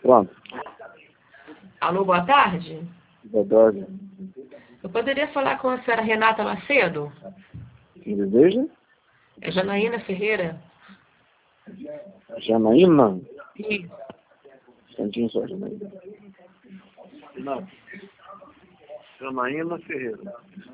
Pronto. Alô, boa tarde. Boa tarde. Eu poderia falar com a senhora Renata Macedo? Quem deseja? É Janaína Ferreira. Janaína? Isso. Santinho só, Janaína. Não. Janaína Ferreira.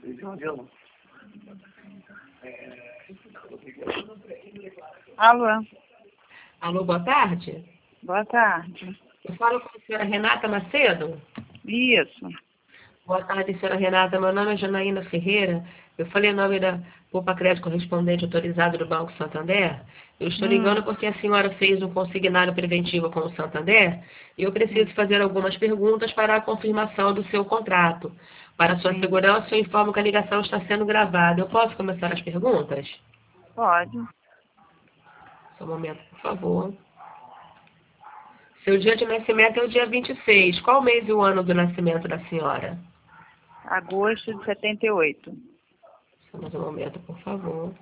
Alô, Alô, boa tarde. boa tarde. Eu falo com a senhora Renata Macedo? Isso. Boa tarde, senhora Renata. Meu nome é Janaína Ferreira. Eu falei em nome da Poupa Crédito Correspondente Autorizado do Banco Santander. Eu estou ligando porque a senhora fez um consignário preventivo com o Santander e eu preciso fazer algumas perguntas para a confirmação do seu contrato. Para sua segurança, eu informo que a ligação está sendo gravada. Eu posso começar as perguntas? Pode. Só um momento, por favor. Seu dia de nascimento é o dia 26. Qual o mês e o ano do nascimento da senhora? Agosto de 78. Só mais um momento, por favor.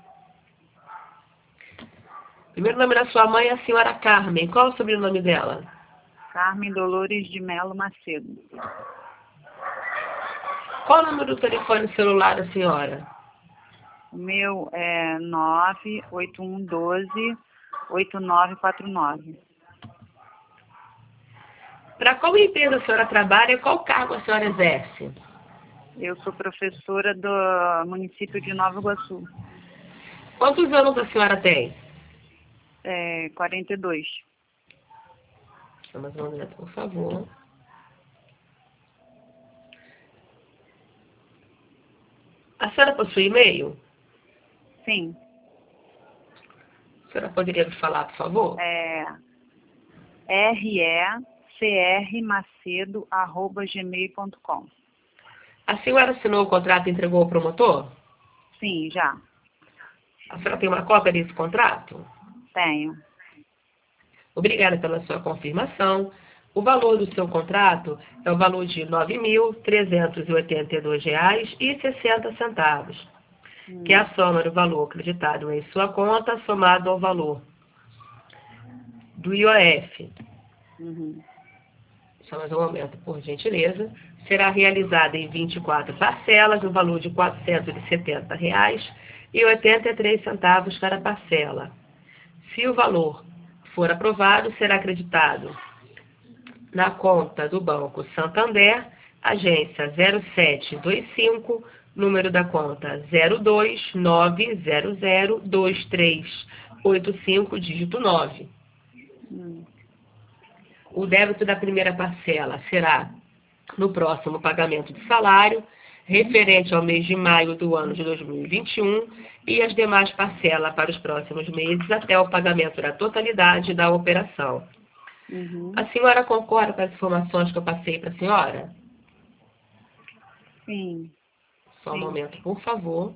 Primeiro nome da sua mãe é a senhora Carmen. Qual o sobrenome dela? Carmen Dolores de Melo Macedo. Qual o número do telefone celular da senhora? O meu é 98112-8949. Para qual empresa a senhora trabalha e qual cargo a senhora exerce? Eu sou professora do município de Nova Iguaçu. Quantos anos a senhora tem? 42. Só mais um momento, por favor. A senhora possui e-mail? Sim. A senhora poderia me falar, por favor? recrmacedo@gmail.com. A senhora assinou o contrato e entregou ao promotor? Sim, já. A senhora tem uma cópia desse contrato? Tenho. Obrigada pela sua confirmação. O valor do seu contrato é o valor de R$ 9.382,60, que é a soma do valor acreditado em sua conta somado ao valor do IOF. Só mais um momento, por gentileza. Será realizada em 24 parcelas, no valor de R$ 470,83 cada parcela. Se o valor for aprovado, será acreditado na conta do Banco Santander, agência 0725, número da conta 029002385, dígito 9. O débito da primeira parcela será no próximo pagamento de salário, referente ao mês de maio do ano de 2021, e as demais parcelas para os próximos meses até o pagamento da totalidade da operação. A senhora concorda com as informações que eu passei para a senhora? Sim. Só um momento, por favor.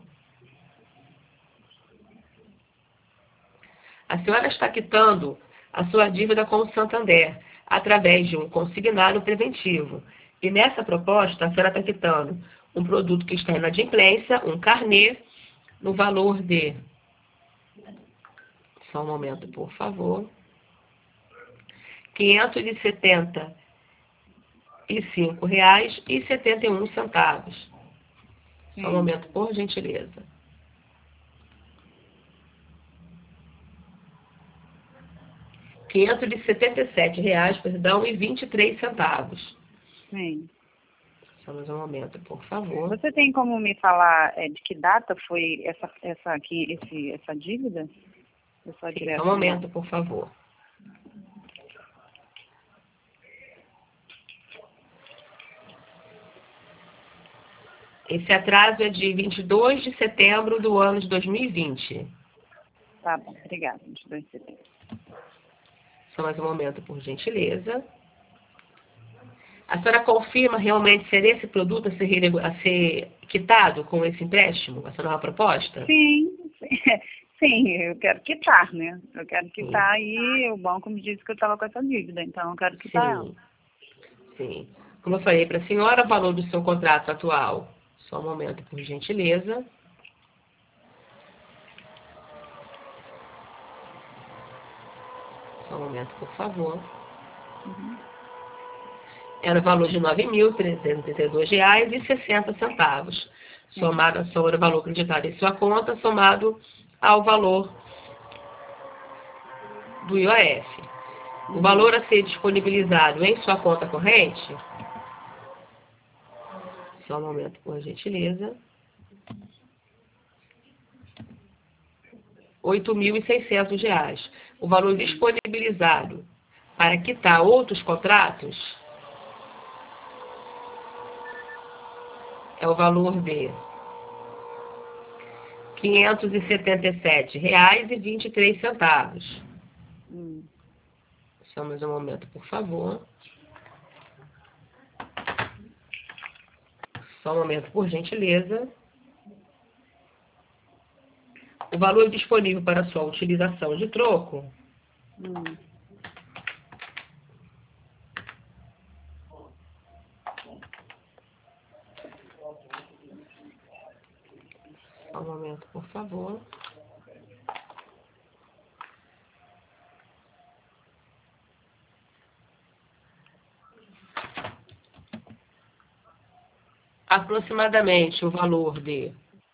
A senhora está quitando a sua dívida com o Santander através de um consignário preventivo. E nessa proposta, a senhora está quitando um produto que está em inadimplência, um carnê, no valor de... Só um momento, por favor. R$ 575,71. Só um momento, por gentileza. R$ 577, perdão, e 23 centavos. Sim. Só mais um momento, por favor. Você tem como me falar de que data foi essa dívida? Só um momento, por favor. Esse atraso é de 22 de setembro do ano de 2020. Tá bom, obrigada. 22 de setembro. Só mais um momento, por gentileza. A senhora confirma realmente ser esse produto a ser quitado com esse empréstimo, essa nova proposta? Sim, sim, eu quero quitar, né? Eu quero quitar e o banco me disse que eu estava com essa dívida, então eu quero quitar ela. Sim. Como eu falei para a senhora, o valor do seu contrato atual. Só um momento, por gentileza. Só um momento, por favor. era o valor de R$ 9.332,60, somado ao valor acreditado em sua conta, somado ao valor do IOF. O valor a ser disponibilizado em sua conta corrente, só um momento, por gentileza, R$ 8.600. O valor disponibilizado para quitar outros contratos é o valor de R$ 577,23. Só mais um momento, por favor. Só um momento, por gentileza. O valor disponível para sua utilização de troco só um momento, por favor. Aproximadamente o valor de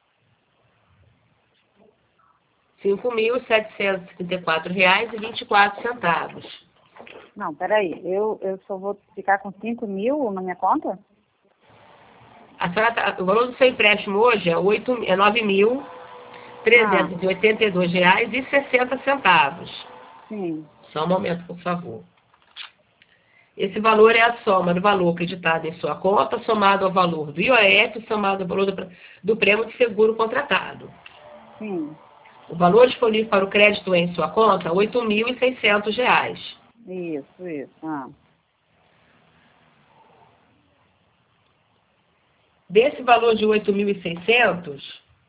R$ 5.734,24. Não, peraí. Eu só vou ficar com 5 mil na minha conta? O valor do seu empréstimo hoje é R$ 9.382,60. Sim. Só um momento, por favor. Esse valor é a soma do valor acreditado em sua conta, somado ao valor do IOF, somado ao valor do prêmio de seguro contratado. Sim. O valor disponível para o crédito em sua conta é R$ 8.600. Isso. Desse valor de 8.600,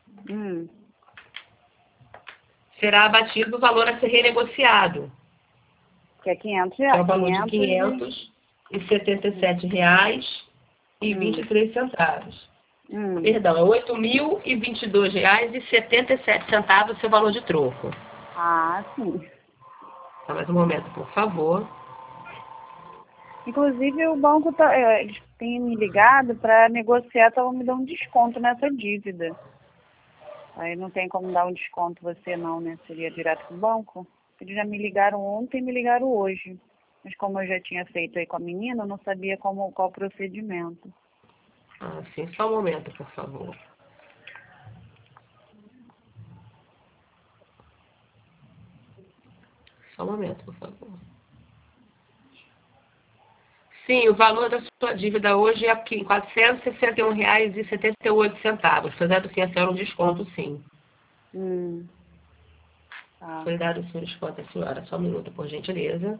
será abatido o valor a ser renegociado, que é 500 que reais. é o valor de R$ 577,23. Perdão, é R$ 8.022,77 o seu valor de troco. Ah, sim. Só mais um momento, por favor. Inclusive, o banco eles têm me ligado para negociar, estavam me dando um desconto nessa dívida. Aí não tem como dar um desconto você não, né? Seria direto pro banco. Eles já me ligaram ontem e me ligaram hoje. Mas como eu já tinha feito aí com a menina, eu não sabia qual o procedimento. Ah, sim, só um momento, por favor. Só um momento, por favor. Sim, o valor da sua dívida hoje é aqui, R$ 461,78. Foi dado sim a senhora um desconto, sim. Tá. Foi dado sim um desconto a senhora. Só um minuto, por gentileza.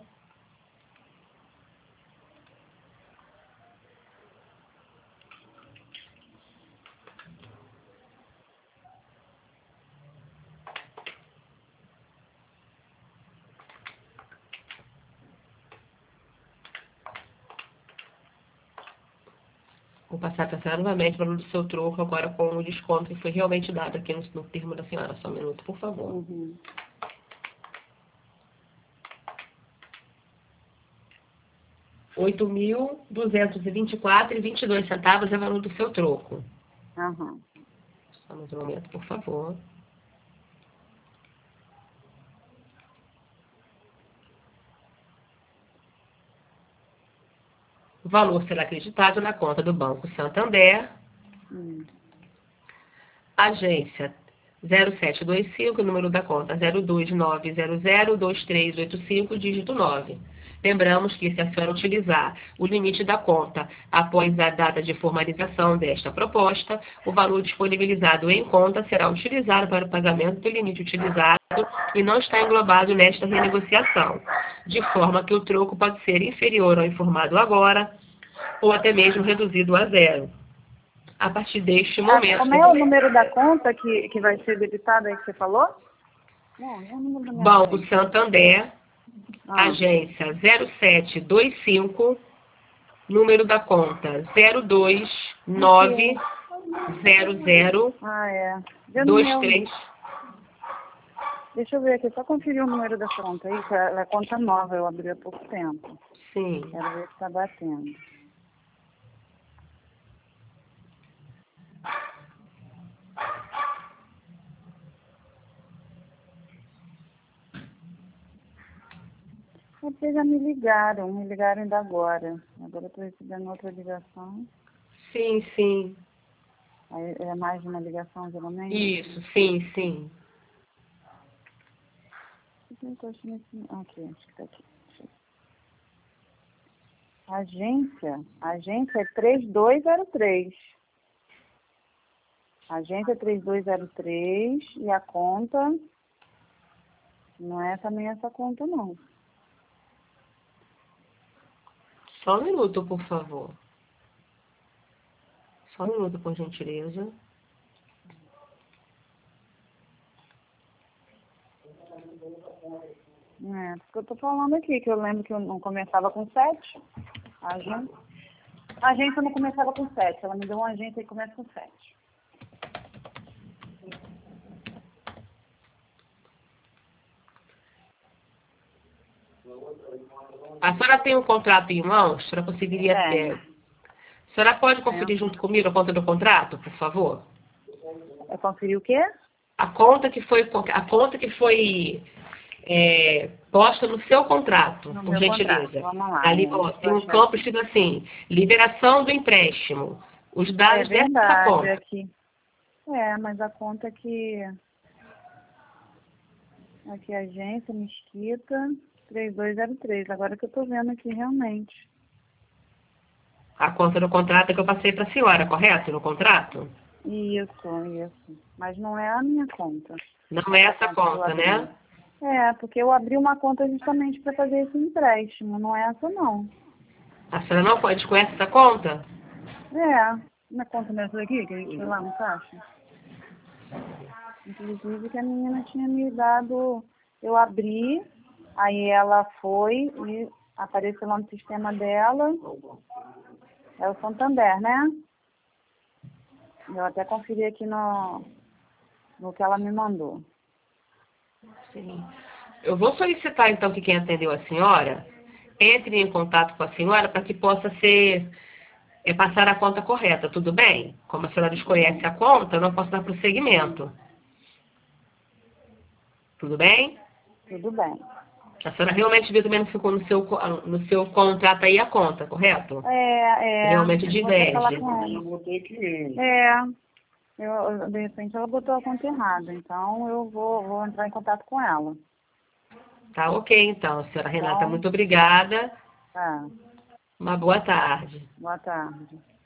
Vou passar para a senhora novamente o valor do seu troco, agora com o desconto que foi realmente dado aqui no termo da senhora. Só um minuto, por favor. R$ 8.224,22 é o valor do seu troco. Só mais um momento, por favor. O valor será acreditado na conta do Banco Santander, agência 0725, número da conta 029002385, dígito 9. Lembramos que, se a senhora utilizar o limite da conta após a data de formalização desta proposta, o valor disponibilizado em conta será utilizado para o pagamento do limite utilizado e não está englobado nesta renegociação, de forma que o troco pode ser inferior ao informado agora ou até mesmo reduzido a zero. A partir deste momento... Como é o número da conta que vai ser debitado aí que você falou? Não, é o número da minha Banco conta. Santander, agência 0725, número da conta 0290023. Deixa eu ver aqui, só conferir o número da conta aí, que é a conta nova, eu abri há pouco tempo. Sim. Quero ver se está batendo. Vocês já me ligaram ainda agora. Agora eu estou recebendo outra ligação. Sim, sim. Aí é mais de uma ligação, geralmente? Isso, sim, sim. Eu tô achando aqui. Aqui, acho que tá aqui. Agência é 3203. Agência 3203 e a conta não é também essa conta, não. Só um minuto, por favor. Só um minuto, por gentileza. É, porque eu tô falando aqui, que eu lembro que eu não começava com 7. A agência não começava com 7. Ela me deu uma agência que começa com 7. A senhora tem um contrato em mãos? A senhora conseguiria... Tem. A senhora pode conferir junto comigo a conta do contrato, por favor? Eu conferi o quê? A conta que foi posta no seu contrato, No por meu contrato. gentileza. Vamos lá. Ali ó, tem um campo escrito assim, liberação do empréstimo. Os dados dessa verdade, conta. aqui. É, mas a conta aqui agência Mesquita 3203. Agora que eu tô vendo aqui realmente. A conta do contrato é que eu passei para a senhora, correto? No contrato? Isso. Mas não é a minha conta. Não é essa conta, né? É, porque eu abri uma conta justamente para fazer esse empréstimo. Não é essa, não. A senhora não pode conhece essa conta? Na conta dessa daqui, que a gente foi lá no caixa. Inclusive que a menina tinha me dado, eu abri, aí ela foi e apareceu lá no sistema dela. É o Santander, né? Eu até conferi aqui no que ela me mandou. Sim. Eu vou solicitar, então, que quem atendeu a senhora entre em contato com a senhora para que possa passar a conta correta, tudo bem? Como a senhora desconhece a conta, eu não posso dar prosseguimento. Tudo bem? Tudo bem. A senhora realmente viu também ficou no seu contrato aí a conta, correto? Realmente diverge. De repente ela botou a conta errada, então eu vou entrar em contato com ela. Tá ok, então, senhora Renata, Então, muito obrigada. tá. Uma boa tarde. Boa tarde.